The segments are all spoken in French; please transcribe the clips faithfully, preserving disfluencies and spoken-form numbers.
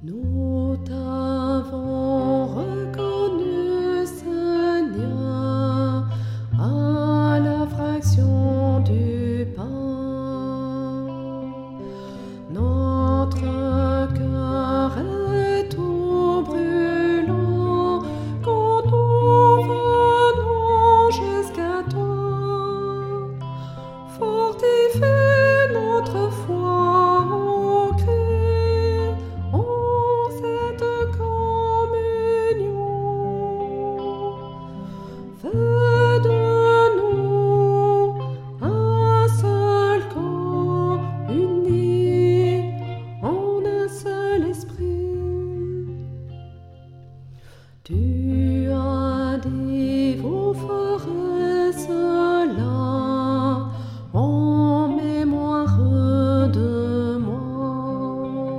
Nous t'avons reconnu, Seigneur, à la fraction du pain. Notre cœur est tout brûlant quand nous venons jusqu'à toi. Fortifie notre foi au Christ en cette communion. Fais de nous un seul corps uni en un seul esprit. Tu as dit, vous ferez cela en mémoire de moi.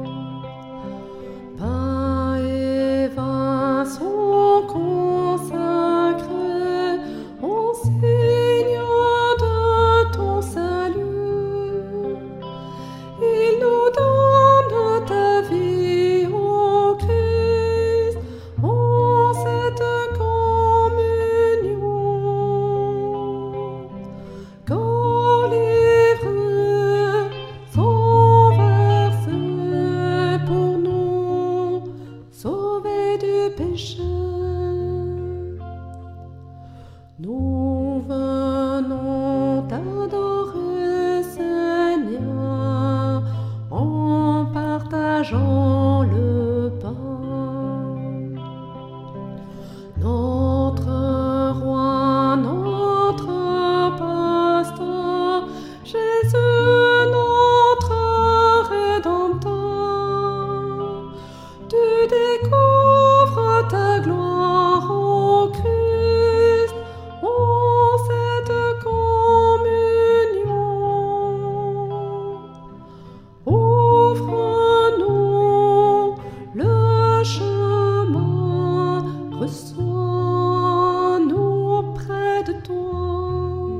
Pain et vin sont consacrés en signe de ton salut. Il nous donne ta vie, ô Christ, en cette communion. Corps livré, sang versé pour nous, sauvés du péché. Nous venons t'adorer, Seigneur, en partageant le pain. Notre roi, notre pasteur, Jésus, notre rédempteur, tu découvres ta gloire, ô Christ, en cette communion. Ouvre-nous le chemin, reçois-nous auprès de toi.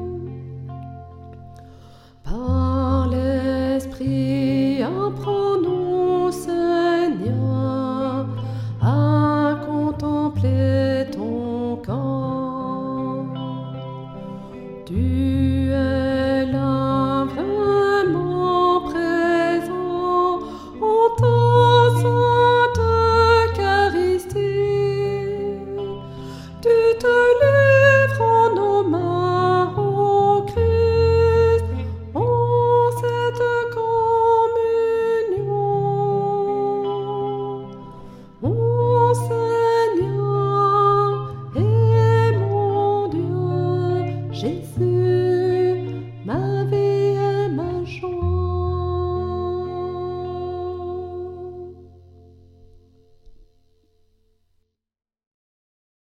Par l'Esprit, apprends-nous, Seigneur, à contempler ton corps. Tu es là vraiment présent en ta sainte Eucharistie. Tu te livres en nos mains, ô Christ, en cette communion. Mon Seigneur et mon Dieu, Jésus.